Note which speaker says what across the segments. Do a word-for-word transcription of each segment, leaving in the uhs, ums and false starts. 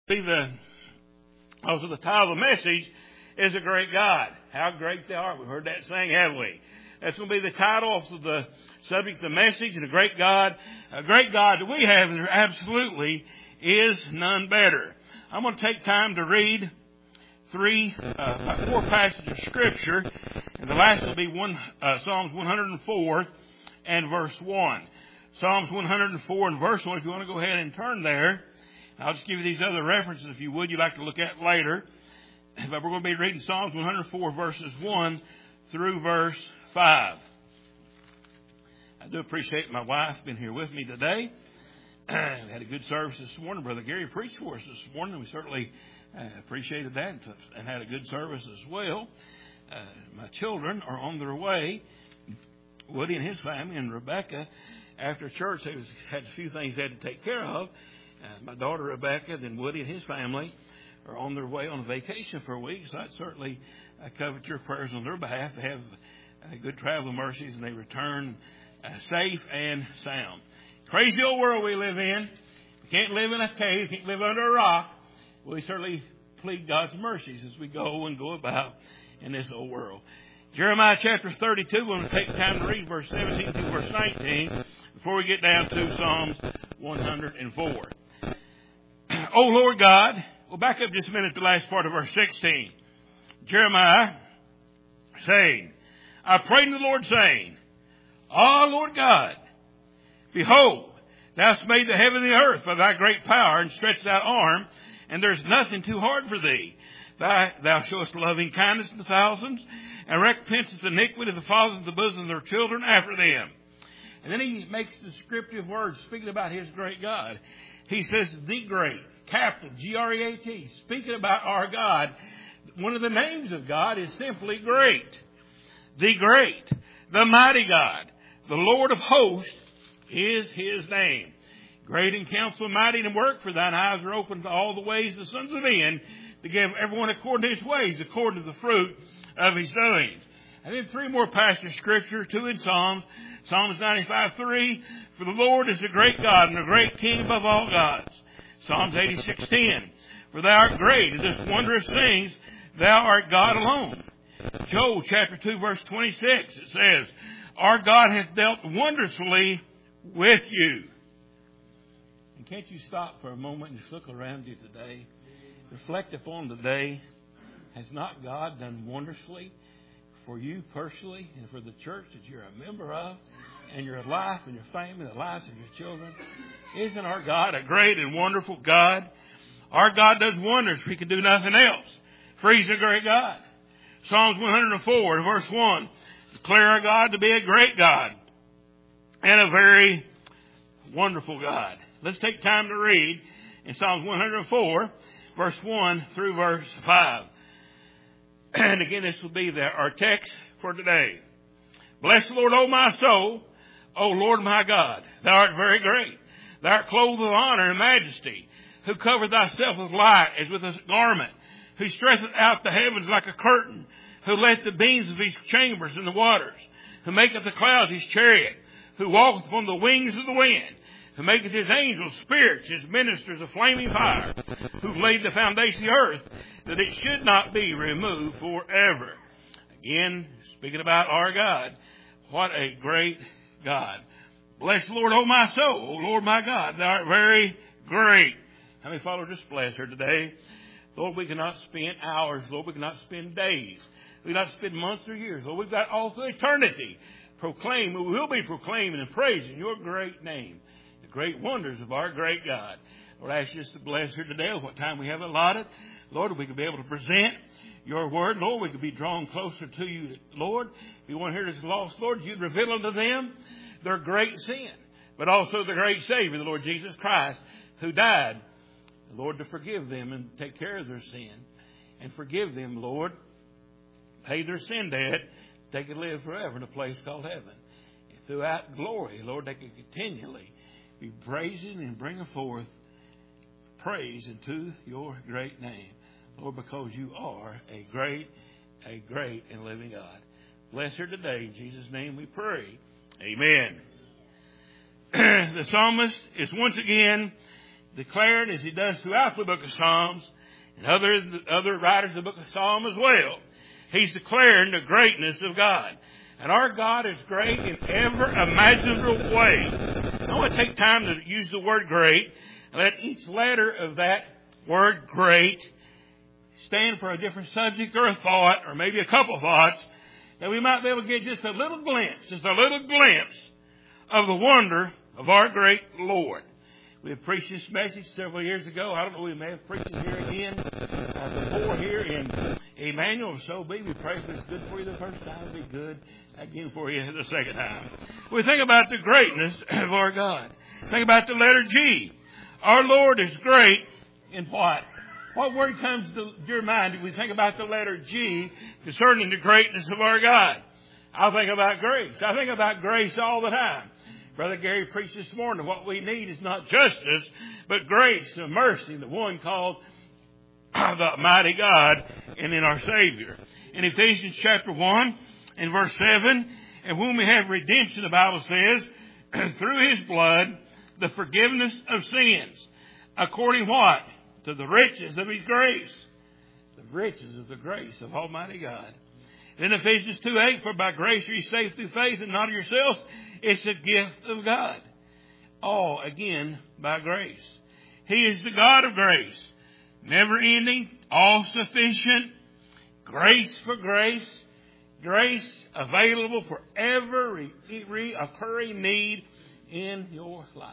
Speaker 1: be the also the title of the message is A Great God. How great they are. We've heard that saying, haven't we? That's going to be the title of the subject of the message, and a great God. A great God that we have, and there absolutely is none better. I'm going to take time to read three, uh, four passages of Scripture, and the last will be one, uh, Psalms one hundred four and verse one. Psalms one hundred four and verse one, if you want to go ahead and turn there. I'll just give you these other references, if you would, you'd like to look at later. But we're going to be reading Psalms one hundred four, verses one through verse five. I do appreciate my wife being here with me today. We had a good service this morning. Brother Gary preached for us this morning. We certainly uh, appreciated that and had a good service as well. Uh, my children are on their way. Woody and his family and Rebecca, after church, they was, had a few things they had to take care of. Uh, my daughter Rebecca, then Woody and his family are on their way on a vacation for a week. So I'd certainly uh, covet your prayers on their behalf. They have uh, good travel mercies and they return uh, safe and sound. Crazy old world we live in. We can't live in a cave, can't live under a rock. We certainly plead God's mercies as we go and go about in this old world. Jeremiah chapter thirty-two, we're going to take time to read verse seventeen to verse nineteen before we get down to Psalms one hundred four. O Lord God, we'll back up just a minute to the last part of verse sixteen. Jeremiah saying, I prayed to the Lord saying, Ah, Lord God, behold, thou hast made the heaven and the earth by thy great power and stretched thy arm, and there's nothing too hard for thee. Thou, thou showest loving kindness to thousands, and recompensest iniquity of the fathers of the bosom of their children after them. And then he makes descriptive words speaking about his great God. He says, the great, capital, G R E A T, speaking about our God. One of the names of God is simply great. The great, the mighty God, the Lord of hosts is his name. Great in counsel, mighty in work, for thine eyes are open to all the ways of the sons of men, to give everyone according to his ways, according to the fruit of his doings. And then three more passages of Scripture, two in Psalms. Psalms ninety-five three, for the Lord is a great God and a great King above all gods. Psalms eighty-six ten, for thou art great and doest wondrous things, thou art God alone. Joel chapter two verse twenty-six, it says, our God hath dealt wondrously with you. And can't you stop for a moment and just look around you today? Reflect upon the day. Has not God done wondrously for you personally and for the church that you're a member of, and your life and your family, the lives of your children? Isn't our God a great and wonderful God? Our God does wonders. We can do nothing else. For he's a great God. Psalms one hundred four, verse one, declare our God to be a great God and a very wonderful God. Let's take time to read in Psalms one hundred four, verse one through verse five. And again, this will be the, our text for today. Bless the Lord, O my soul. O Lord my God, thou art very great. Thou art clothed with honor and majesty, who covered thyself with light as with a garment, who stretcheth out the heavens like a curtain, who let the beams of his chambers in the waters, who maketh the clouds his chariot, who walketh upon the wings of the wind, who maketh his angels spirits, his ministers of flaming fire, who laid the foundation of the earth, that it should not be removed forever. Again, speaking about our God, what a great God. Bless the Lord, O my soul, O Lord my God, thou art very great. How many followers just bless her today? Lord, we cannot spend hours. Lord, we cannot spend days. We cannot spend months or years. Lord, we've got all through eternity. Proclaim, we will be proclaiming and praising your great name, the great wonders of our great God. Lord, I ask you to bless her today with what time we have allotted. Lord, we could be able to present your word. Lord, we could be drawn closer to you. Lord, if you want to hear this lost, Lord, you'd reveal unto them their great sin, but also the great Savior, the Lord Jesus Christ, who died, Lord, to forgive them and take care of their sin. And forgive them, Lord, pay their sin debt, they could live forever in a place called heaven. And throughout glory, Lord, they could continually be praising and bringing forth praise into your great name. Lord, because you are a great, a great and living God. Bless her today. In Jesus' name we pray. Amen. The psalmist is once again declaring, as he does throughout the book of Psalms, and other, other writers of the book of Psalms as well, he's declaring the greatness of God. And our God is great in every imaginable way. I want to take time to use the word great. Let each letter of that word great stand for a different subject or a thought, or maybe a couple thoughts, that we might be able to get just a little glimpse, just a little glimpse of the wonder of our great Lord. We have preached this message several years ago. I don't know, we may have preached it here again uh, before here in Emmanuel. So be. We pray if it's good for you the first time, it'll be good again for you the second time. We think about the greatness of our God. Think about the letter G. Our Lord is great in what? What word comes to your mind if we think about the letter G concerning the greatness of our God? I'll think about grace. I think about grace all the time. Brother Gary preached this morning. What we need is not justice, but grace and mercy, the one called the mighty God and in our Savior. In Ephesians chapter one and verse seven, and when we have redemption, the Bible says, through His blood, the forgiveness of sins, according what? To the riches of His grace. The riches of the grace of Almighty God. In Ephesians two eight, for by grace are you saved through faith, and not of yourselves. It's a gift of God. All, again, by grace. He is the God of grace. Never ending, all sufficient, grace for grace, grace available for every reoccurring need in your life.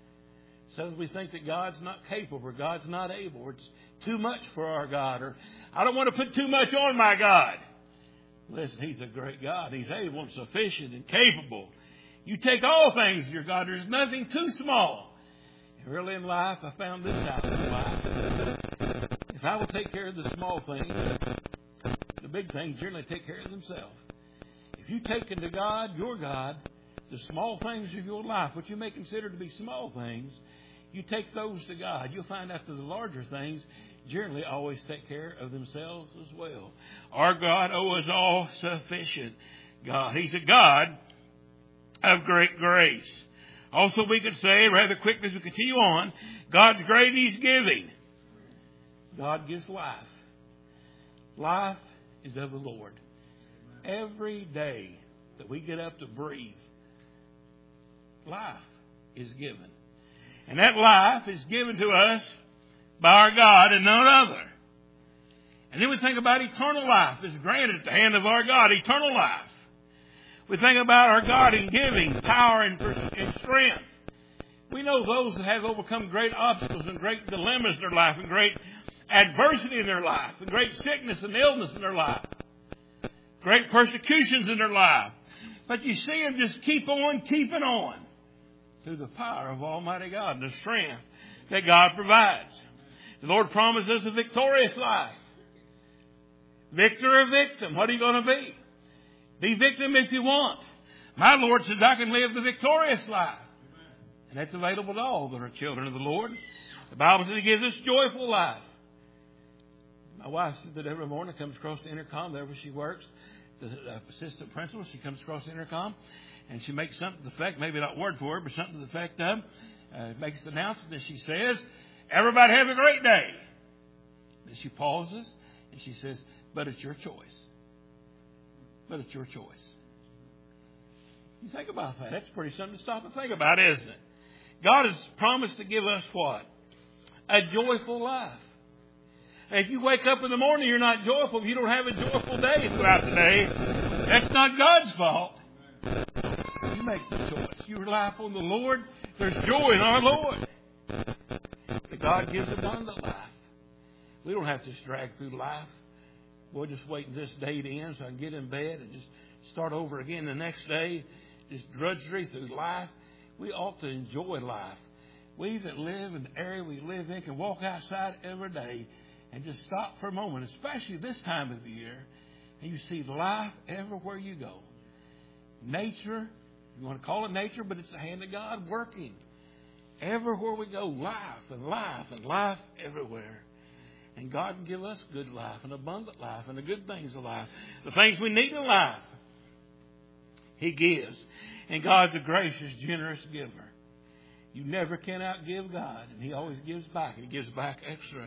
Speaker 1: So we think that God's not capable or God's not able, or it's too much for our God, or I don't want to put too much on my God. Listen, He's a great God. He's able and sufficient and capable. You take all things to your God. There's nothing too small. And really in life, I found this out in life. If I will take care of the small things, the big things generally take care of themselves. If you take into God, your God, the small things of your life, what you may consider to be small things, you take those to God, you'll find out that the larger things generally always take care of themselves as well. Our God, oh, is all sufficient God. He's a God of great grace. Also, we could say, rather quickly as we continue on, God's great, He's giving. God gives life. Life is of the Lord. Every day that we get up to breathe, life is given. And that life is given to us by our God and none other. And then we think about eternal life is granted at the hand of our God, eternal life. We think about our God in giving power and, and strength. We know those that have overcome great obstacles and great dilemmas in their life and great adversity in their life and great sickness and illness in their life, great persecutions in their life. But you see them just keep on keeping on through the power of Almighty God and the strength that God provides. The Lord promises a victorious life. Victor or victim, what are you going to be? Be victim if you want. My Lord says I can live the victorious life. And that's available to all that are children of the Lord. The Bible says He gives us joyful life. My wife said that every morning comes across the intercom, wherever she works, the assistant principal, she comes across the intercom, and she makes something to the effect, maybe not word for word, but something to the effect of, uh, makes the announcement, and she says, everybody have a great day. Then she pauses, and she says, but it's your choice. But it's your choice. You think about that. That's pretty something to stop and think about, isn't it? God has promised to give us what? A joyful life. And if you wake up in the morning, you're not joyful. If you don't have a joyful day throughout the day, that's not God's fault. You make the choice. You rely upon the Lord. There's joy in our Lord. But God gives abundant life. We don't have to drag through life. We'll just wait until this day to end so I can get in bed and just start over again the next day. Just drudgery through life. We ought to enjoy life. We that live in the area we live in can walk outside every day and just stop for a moment, especially this time of the year, and you see life everywhere you go. Nature, you want to call it nature, but it's the hand of God working. Everywhere we go, life and life and life everywhere. And God can give us good life and abundant life and the good things of life. The things we need in life, He gives. And God's a gracious, generous giver. You never can outgive God, and He always gives back, and He gives back extra.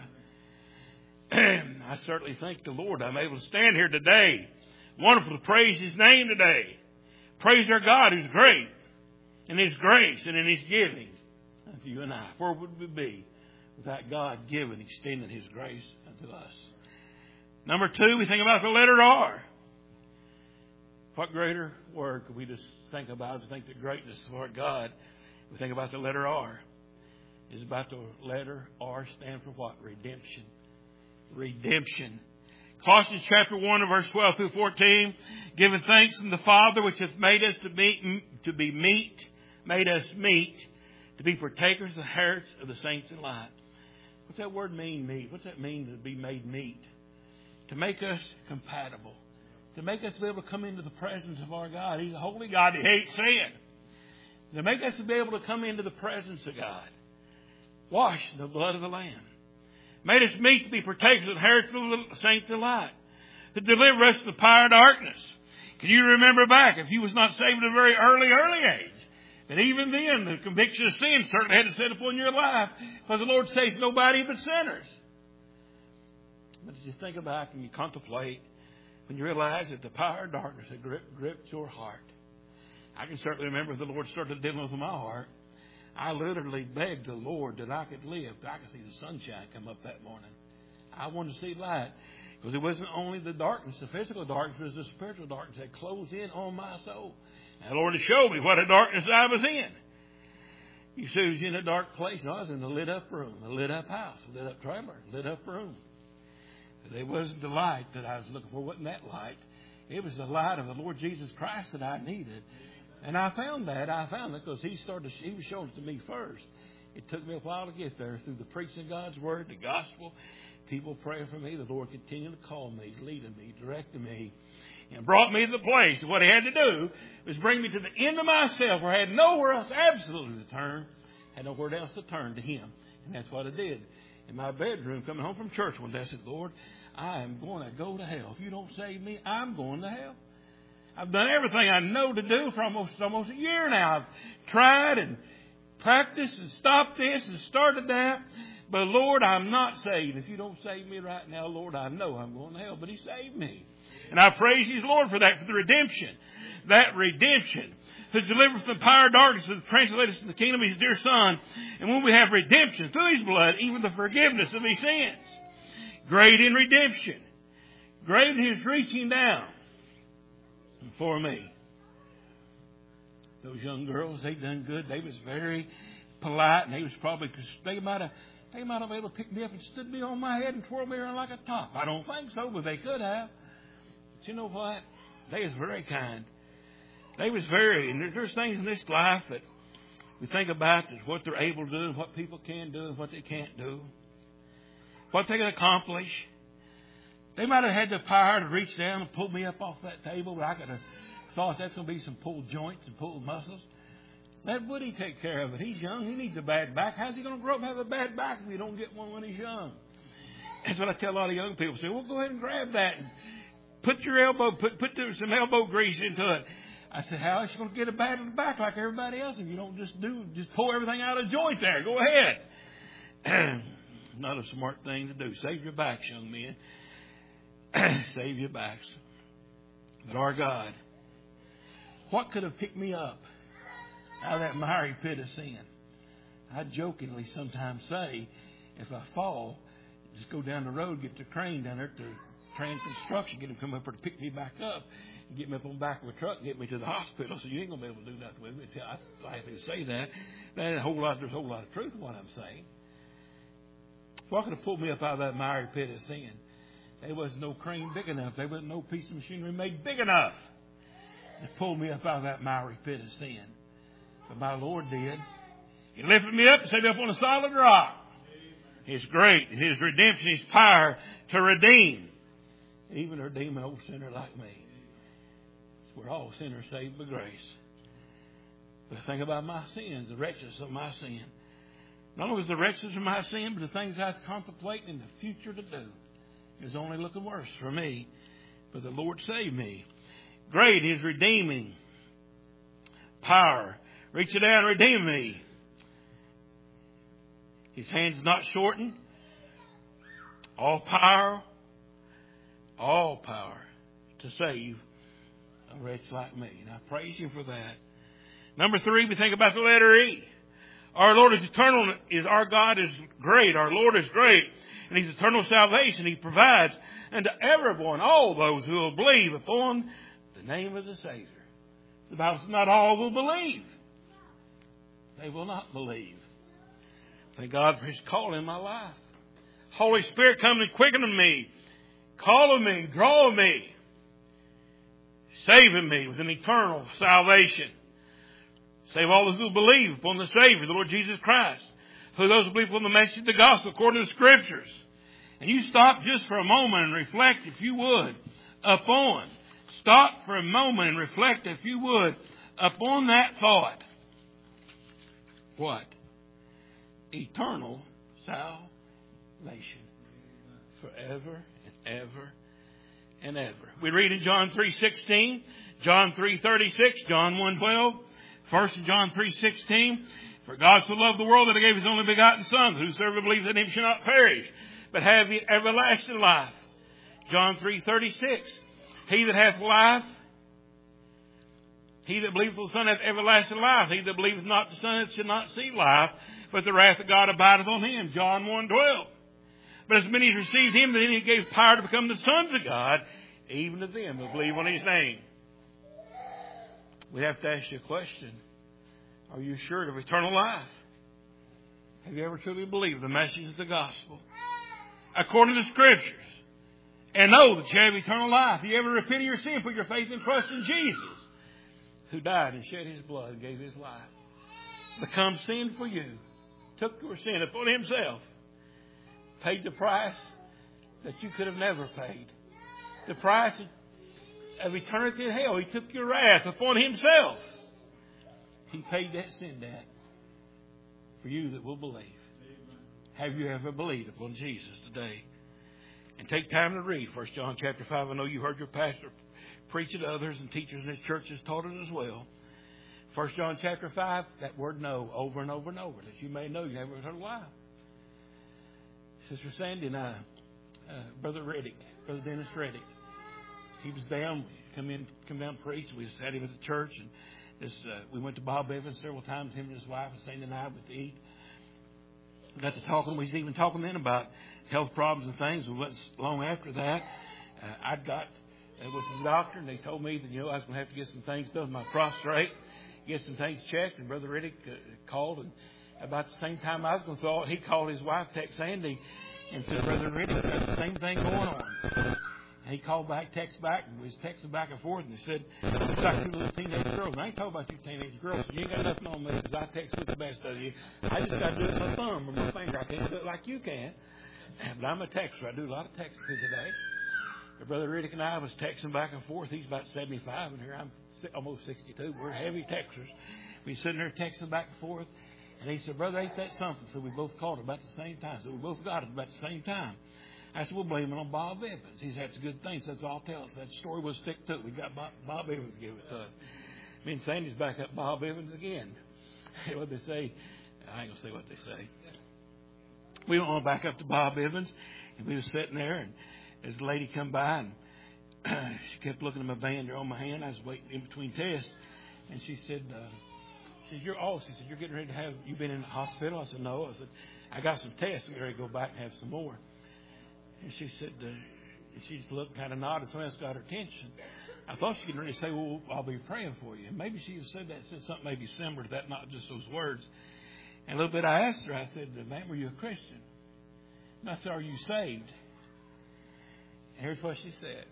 Speaker 1: I certainly thank the Lord I'm able to stand here today. Wonderful to praise His name today. Praise our God who's great in His grace and in His giving unto you and I. Where would we be without God giving, extending His grace unto us? Number two, we think about the letter R. What greater word could we just think about to think the greatness of our God? We think about the letter R. It's about the letter R stand for what? Redemption. Redemption. Colossians chapter one and verse twelve through fourteen. Giving thanks to the Father which hath made us to be, to be meet, made us meet, to be partakers of the heritage of the saints in light. What's that word mean, meet? What's that mean to be made meet? To make us compatible. To make us be able to come into the presence of our God. He's a holy God. He hates sin. To make us be able to come into the presence of God. Washed in the blood of the Lamb. Made us meet to be partakers of the heritage of the saints in light. To deliver us from the power of darkness. Can you remember back, if you was not saved at a very early, early age, that even then the conviction of sin certainly had to set upon your life, because the Lord saves nobody but sinners. But as you think back and you contemplate, when you realize that the power of darkness had gripped, gripped your heart. I can certainly remember if the Lord started dealing with my heart. I literally begged the Lord that I could live, that I could see the sunshine come up that morning. I wanted to see light. Because it wasn't only the darkness, the physical darkness, it was the spiritual darkness that closed in on my soul. And the Lord had showed me what a darkness I was in. You see, I was in a dark place. No, I was in a lit up room, a lit up house, a lit up trailer, a lit up room. But it wasn't the light that I was looking for. It wasn't that light. It was the light of the Lord Jesus Christ that I needed. And I found that. I found it because He started. He was showing it to me first. It took me a while to get there through the preaching of God's Word, the gospel, people praying for me. The Lord continued to call me, leading me, directing me, and brought me to the place. What He had to do was bring me to the end of myself where I had nowhere else absolutely to turn, had nowhere else to turn to Him. And that's what I did. In my bedroom, coming home from church one day, I said, Lord, I am going to go to hell. If you don't save me, I'm going to hell. I've done everything I know to do for almost almost a year now. I've tried and practiced and stopped this and started that. But Lord, I'm not saved. If you don't save me right now, Lord, I know I'm going to hell. But He saved me. And I praise His Lord for that, for the redemption. That redemption. To deliver us from the power of darkness, to translate us to the kingdom of His dear Son. And when we have redemption through His blood, even the forgiveness of His sins. Great in redemption. Great in His reaching down for me. Those young girls, they done good. They was very polite, and they was probably, cause they might have, they might have been able to pick me up and stood me on my head and twirl me around like a top. I don't think so, but they could have. But you know what? They was very kind. They was very, and there's things in this life that we think about is what they're able to do and what people can do and what they can't do. What they can accomplish. They might have had the power to reach down and pull me up off that table, but I could have thought that's going to be some pulled joints and pulled muscles. Let Woody take care of it. He's young. He needs a bad back. How's he going to grow up and have a bad back if you don't get one when he's young? That's what I tell a lot of young people. Say, well, go ahead and grab that and put your elbow, put put some elbow grease into it. I said, how is she going to get a bad back like everybody else if you don't just do, just pull everything out of joint there? Go ahead. Not a smart thing to do. Save your backs, young men. Save your backs. But our God, what could have picked me up out of that miry pit of sin? I jokingly sometimes say, if I fall, just go down the road, get the crane down there to Trans Construction, get them come up here to pick me back up, and get me up on the back of a truck, and get me to the hospital. So you ain't gonna be able to do nothing with me. I, I have to say that. There's a whole lot. There's a whole lot of truth in what I'm saying. What could have pulled me up out of that miry pit of sin? There wasn't no crane big enough. There wasn't no piece of machinery made big enough to pull me up out of that miry pit of sin. But my Lord did. He lifted me up and set me up on a solid rock. His great, His redemption, His power to redeem. Even to redeem an old sinner like me. We're all sinners saved by grace. But think about my sins, the wretchedness of my sin. Not only was the wretchedness of my sin, but the things I was contemplating in the future to do. It was only looking worse for me. But the Lord saved me. Great His redeeming power. Reach it down and redeem me. His hand's not shortened. All power, all power to save a wretch like me. And I praise Him for that. Number three, we think about the letter E. Our Lord is eternal. Is our God is great. Our Lord is great. And His eternal salvation He provides unto everyone, all those who will believe upon the name of the Savior. The Bible says not all will believe. They will not believe. Thank God for His call in my life. Holy Spirit, come and quicken me, calling me, drawing me, saving me with an eternal salvation. Save all those who believe upon the Savior, the Lord Jesus Christ. Who those who believe upon the message of the gospel according to the Scriptures. And you stop just for a moment and reflect, if you would, upon. Stop for a moment and reflect, if you would, upon that thought. What? Eternal salvation. Forever and ever and ever. We read in John three sixteen, John three thirty-six, John one twelve, First John three sixteen. For God so loved the world that He gave His only begotten Son, that whosoever believes in Him shall not perish, but have the everlasting life. John three thirty-six. He that hath life, he that believeth on the Son hath everlasting life. He that believeth not the Son shall not see life, but the wrath of God abideth on him. John one twelve. But as many as received Him, then He gave power to become the sons of God, even to them who believe on His name. We have to ask you a question. Are you assured of eternal life? Have you ever truly believed the message of the gospel? According to the Scriptures. And know that you have eternal life. Have you ever repented of your sin, put your faith and trust in Jesus, who died and shed His blood and gave His life? Become sin for you. Took your sin upon Himself. Paid the price that you could have never paid. The price of eternity in hell. He took your wrath upon Himself. He paid that sin debt for you that will believe. Have you ever believed upon Jesus today? And take time to read First John chapter five. I know you heard your pastor preach it to others, and teachers in his church has taught it as well. First John chapter five, that word know over and over and over, that you may know you have eternal life. Sister Sandy and I, uh, Brother Reddick, Brother Dennis Reddick, he was down, come in, come down and preach. We sat him at the church, and this, uh, we went to Bob Evans several times, him and his wife, and Sandy and I went to eat. We got to talking. We was even talking then about health problems and things. We went long after that. Uh, I'd got uh, with the doctor, and they told me that, you know, I was going to have to get some things done with my prostate, get some things checked. And Brother Riddick uh, called, and about the same time I was going to throw it, he called his wife, text Sandy, and said, Brother Riddick's got the same thing going on. And he called back, text back, and we was texting back and forth, and he said, it's like two little teenage girls. And I ain't talking about you teenage girls. You ain't got nothing on me because I text with the best of you. I just got to do it with my thumb or my finger. I can't do it like you can. But I'm a texter. I do a lot of texting today. But Brother Riddick and I was texting back and forth. He's about seventy-five, and here I'm almost sixty-two. We're heavy texters. We sitting there texting back and forth. And he said, Brother, ain't that something? So we both called it about the same time. So we both got it about the same time. I said, we'll blame it on Bob Evans. He said, that's a good thing. So that's all I'll tell us. That story will stick to it. We got Bob, Bob Evans to give it to us. Me and Sandy's back up Bob Evans again. What they say, I ain't going to say what they say. We went on back up to Bob Evans, and we was sitting there, and as the lady come by, and she kept looking at my band there on my hand. I was waiting in between tests, and she said, uh, she said, you're oh, she said, you're getting ready to have, you been in the hospital? I said, no. I said, I got some tests. I'm ready to go back and have some more. And she said, uh, she just looked kind of nodded. Something else got her attention. I thought she was ready to say, well, I'll be praying for you. And maybe she said that, said something maybe similar to that, not just those words. And a little bit I asked her, I said, ma'am, are you a Christian? And I said, are you saved? And here's what she said.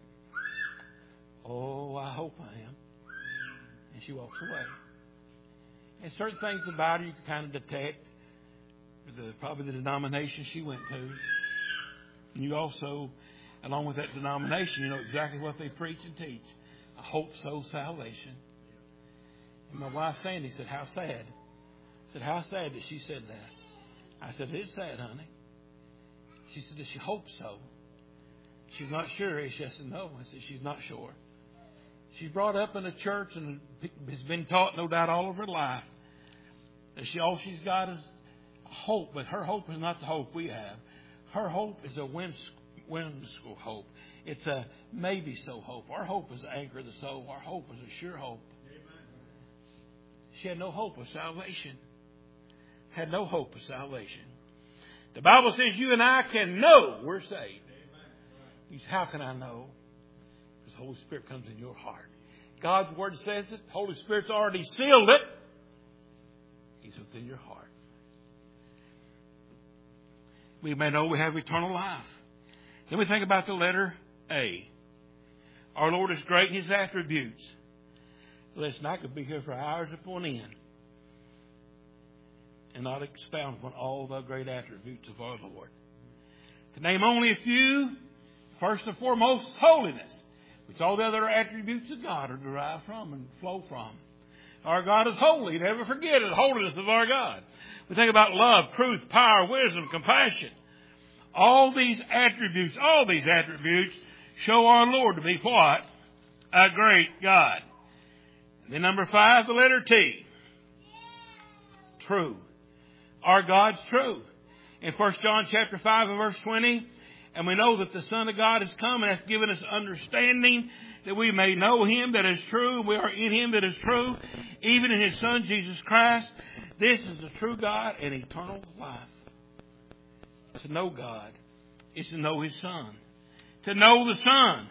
Speaker 1: Oh, I hope I am. And she walks away. And certain things about her you can kind of detect. The, probably the denomination she went to. And you also, along with that denomination, you know exactly what they preach and teach. A hope so salvation. And my wife Sandy said, how sad. I said, how sad that she said that. I said, it is sad, honey. She said, does she hope so? She's not sure. She said, no. I said, she's not sure. She's brought up in a church and has been taught, no doubt, all of her life that she all she's got is a hope, but her hope is not the hope we have. Her hope is a whimsical hope. It's a maybe so hope. Our hope is the anchor of the soul. Our hope is a sure hope. She had no hope of salvation. Had no hope of salvation. The Bible says you and I can know we're saved. He says, how can I know? Because the Holy Spirit comes in your heart. God's Word says it. The Holy Spirit's already sealed it. He's within your heart. We may know we have eternal life. Then we think about the letter A. Our Lord is great in His attributes. Listen, I could be here for hours upon end and not expound upon all the great attributes of our Lord. To name only a few, first and foremost, holiness, which all the other attributes of God are derived from and flow from. Our God is holy. Never forget the holiness of our God. We think about love, truth, power, wisdom, compassion. All these attributes, all these attributes show our Lord to be what? A great God. And then number five, the letter T. True. Our God's true. In First John chapter five and verse twenty, and we know that the Son of God has come and hath given us understanding that we may know Him that is true. We are in Him that is true, even in His Son Jesus Christ. This is the true God and eternal life. To know God is to know His Son. To know the Son.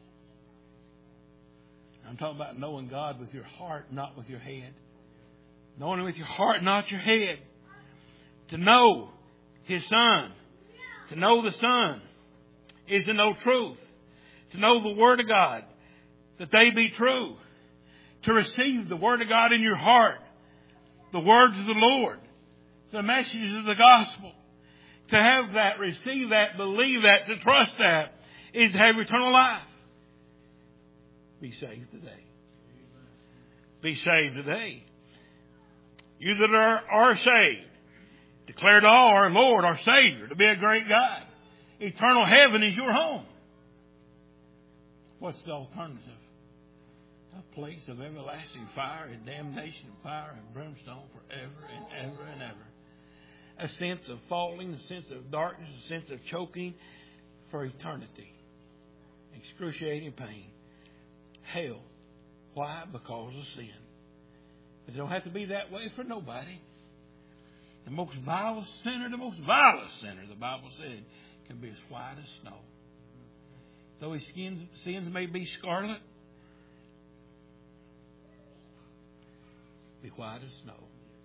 Speaker 1: I'm talking about knowing God with your heart, not with your head. Knowing Him with your heart, not your head. To know His Son. To know the Son is to know truth. To know the Word of God, that they be true. To receive the Word of God in your heart. The words of the Lord. The messages of the gospel. To have that, receive that, believe that, to trust that, is to have eternal life. Be saved today. Be saved today. You that are, are saved, declare to all our Lord, our Savior, to be a great God. Eternal heaven is your home. What's the alternative? A place of everlasting fire and damnation and fire and brimstone forever and ever and ever. A sense of falling, a sense of darkness, a sense of choking for eternity. Excruciating pain. Hell. Why? Because of sin. But it don't have to be that way for nobody. The most vilest sinner, the most vilest sinner, the Bible said, can be as white as snow. Though his skins, sins may be scarlet, be white as snow.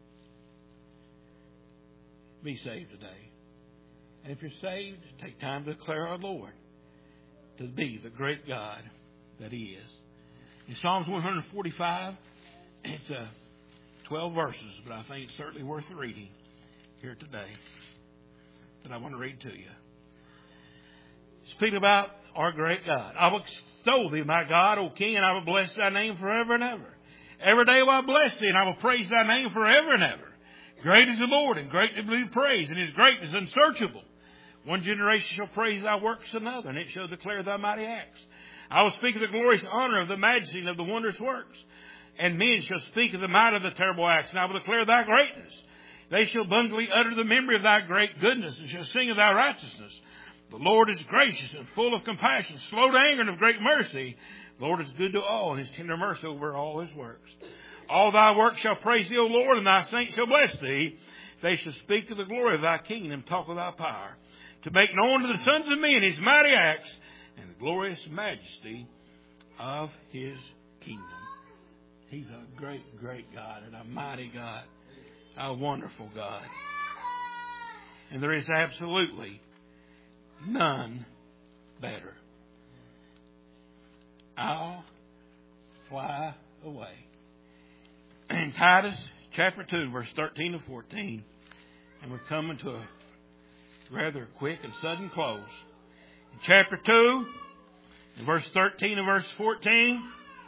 Speaker 1: Be saved today. And if you're saved, take time to declare our Lord to be the great God that He is. In Psalms one forty-five, it's uh, twelve verses, but I think it's certainly worth reading here today. That I want to read to you. Speaking about our great God. I will extol Thee, my God, O King, and I will bless Thy name forever and ever. Every day will I bless Thee, and I will praise Thy name forever and ever. Great is the Lord, and greatly to be praised, and His greatness unsearchable. One generation shall praise Thy works another, and it shall declare Thy mighty acts. I will speak of the glorious honor of the majesty and of the wondrous works. And men shall speak of the might of the terrible acts, and I will declare Thy greatness. They shall abundantly utter the memory of Thy great goodness, and shall sing of Thy righteousness. The Lord is gracious and full of compassion, slow to anger and of great mercy. The Lord is good to all, and His tender mercy over all His works. All Thy works shall praise Thee, O Lord, and Thy saints shall bless Thee. They shall speak of the glory of Thy kingdom, talk of Thy power, to make known to the sons of men His mighty acts and the glorious majesty of His kingdom. He's a great, great God and a mighty God, a wonderful God. And there is absolutely none better. I'll fly away. In Titus chapter two, verse thirteen and fourteen, and we're coming to a rather quick and sudden close. In chapter two, in verse thirteen and verse fourteen,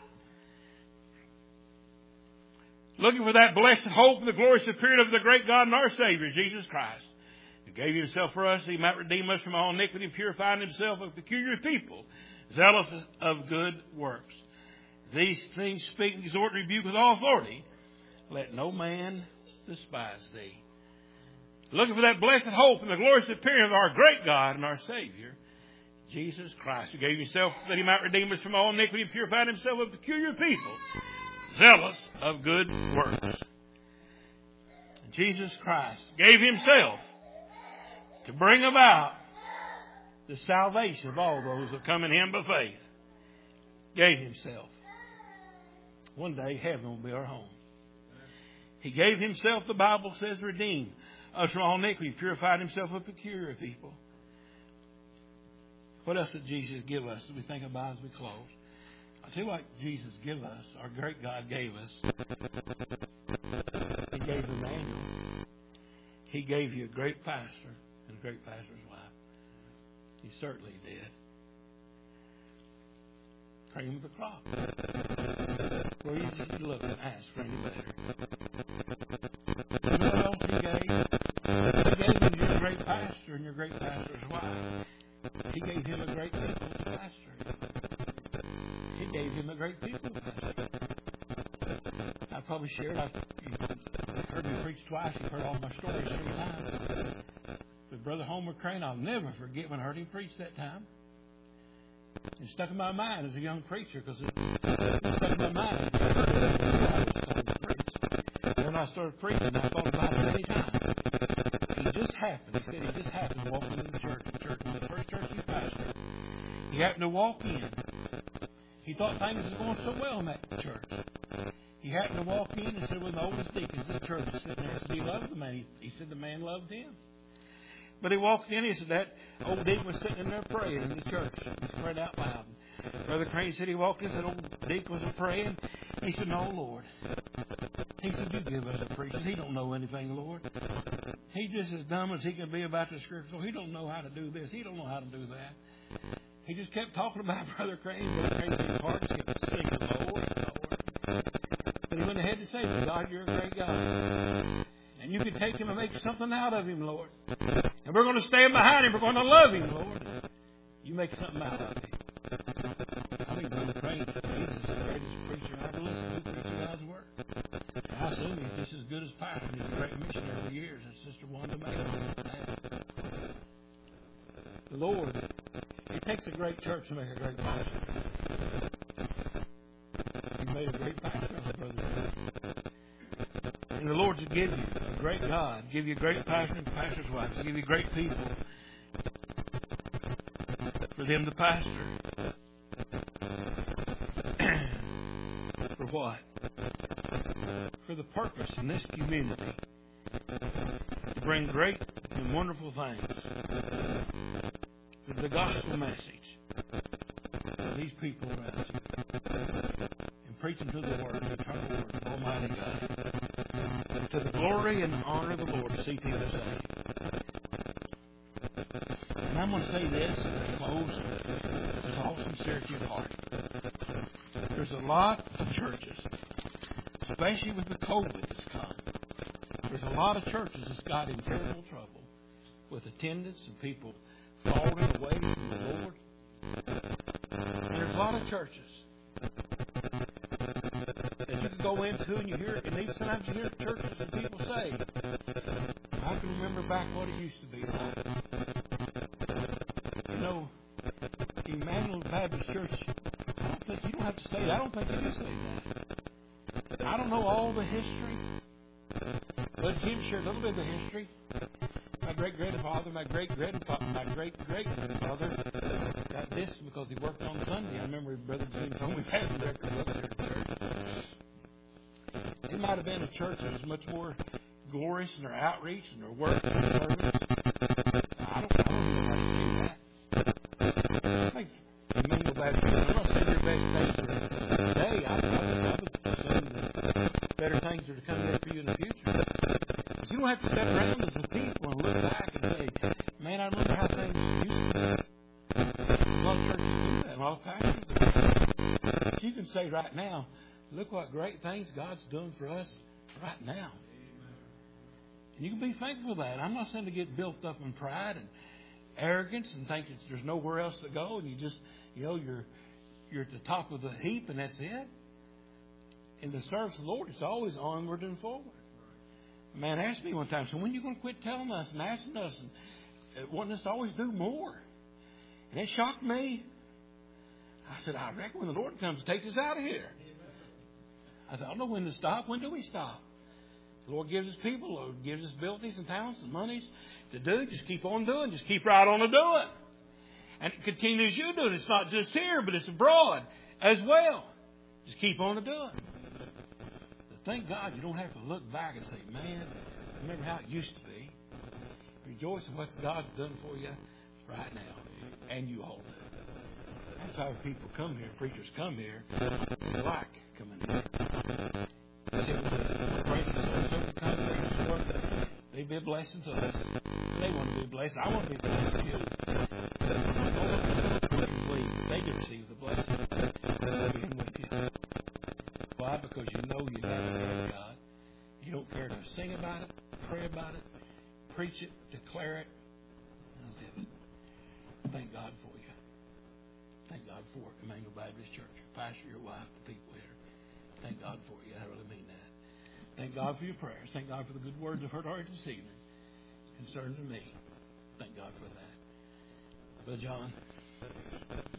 Speaker 1: looking for that blessed hope and the glorious appearing of the great God and our Savior, Jesus Christ, who gave Himself for us, He might redeem us from all iniquity, purifying Himself a peculiar people, zealous of good works. These things speak and exhort and rebuke with all authority. Let no man despise thee. Looking for that blessed hope and the glorious appearing of our great God and our Savior, Jesus Christ, who gave himself that he might redeem us from all iniquity and purified himself a peculiar people, zealous of good works. Jesus Christ gave himself to bring about the salvation of all those that come in him by faith. Gave himself. One day heaven will be our home. He gave himself, the Bible says, redeemed us from all iniquity, purified himself a peculiar people. What else did Jesus give us that we think about as we close? I'll tell you what Jesus gave us, our great God gave us. He gave Emmanuel. He gave you a great pastor and a great pastor's wife. He certainly did. Cream of the crop. Where you just look and ask for any better. You know what else he gave? He gave him your great pastor and your great pastor's wife. He gave him a great people to pastor. He gave him a great people to pastor. I probably shared, I've heard me preach twice. You've heard all my stories three times. But Brother Homer Crane, I'll never forget when I heard him preach that time. It stuck in my mind as a young preacher because it, it stuck in my mind. When I started preaching, I thought about it many times. He just happened. He said he just happened to walk into the church. The church was the first church he pastored. He happened to walk in. He thought things was going so well in that church. He happened to walk in and said, "Well, the oldest deacons in the church was sitting there." He said he loved the man. He, he said the man loved him. But he walked in, he said that old deacon was sitting in there praying in the church. He prayed out loud. Brother Crane said he walked in and said, old deacon was praying. He said, "No, Lord." He said, "You give us a preacher. He don't know anything, Lord. He's just as dumb as he can be about the scripture. He don't know how to do this. He don't know how to do that." He just kept talking about Brother Crane. Brother Crane's heart kept singing, "Lord, Lord." But he went ahead to say, "God, you're a great God. And you can take him and make something out of him, Lord. And we're going to stand behind him. We're going to love him, Lord. You make something out of him." I think Brother Crane is the greatest preacher I ever listened to preach God's Word. And I assume he's just as good as pastor. He's a great missionary for years. His sister Wanda May. The Lord, it takes a great church to make a great pastor. He made a great pastor of Brother Crane. And the Lord to give you a great God, give you a great pastor and pastor's wife, to give you great people for them to pastor. For what? For the purpose in this community to bring great and wonderful things. For the gospel message to these people around you. And preaching to the Word, the eternal Word of Almighty God. To the glory and honor of the Lord to see people saved. And I'm going to say this and close with all sincerity of heart. There's a lot of churches, especially with the COVID that's come. There's a lot of churches that's got in terrible trouble with attendance and people falling away from the Lord. And there's a lot of churches that you can go into and you hear, and even sometimes you hear churches and people say, "I can remember back what it used to be like." You know, Emmanuel Baptist Church, I don't think you don't have to say that. I don't think you do say that. I don't know all the history, but you can share a little bit of the history. My great grandfather, my great grandfather, my great great grandfather got this because he worked on Sunday. I remember Brother Jim told me that there up there at church. It might have been a church that was much more glorious in their outreach and their work and their service. I don't, I don't even know how to say that. I think Emmanuel Baptist, I'm not saying your best days are today. I, I, I was saying that better things are to come there for you in the future. But you don't have to sit around as a people and look back and say, "Man, I remember how things used to be." A lot of churches do that. A lot of pastors do that. But you can say right now, "Look what great things God's doing for us right now." And you can be thankful for that. I'm not saying to get built up in pride and arrogance and think that there's nowhere else to go and you just, you know, you're you're at the top of the heap and that's it. In the service of the Lord, it's always onward and forward. A man asked me one time, so when are you going to quit telling us and asking us and wanting us to always do more? And it shocked me. I said, I reckon when the Lord comes and takes us out of here. I said, I don't know when to stop. When do we stop? The Lord gives us people, the Lord gives us abilities and talents and monies to do. Just keep on doing. Just keep right on to doing. And continue as you do it. It's not just here, but it's abroad as well. Just keep on to doing. But thank God you don't have to look back and say, man, remember how it used to be. Rejoice in what God's done for you right now. And you all do. That's how people come here, preachers come here, they like coming here. See, when the preachers so congregations work, they be a blessing to us. They want to be blessed. I want to be blessed to you. They can receive the blessing of being with you. Why? Because you know you never have God. You don't care to sing about it, pray about it, preach it, declare it, and live it. Thank God for you. Thank God for Emmanuel Baptist Church. Pastor, your wife, the people here. Thank God for you. I really mean that. Thank God for your prayers. Thank God for the good words I've heard already this evening concerning me. Thank God for that. Brother John.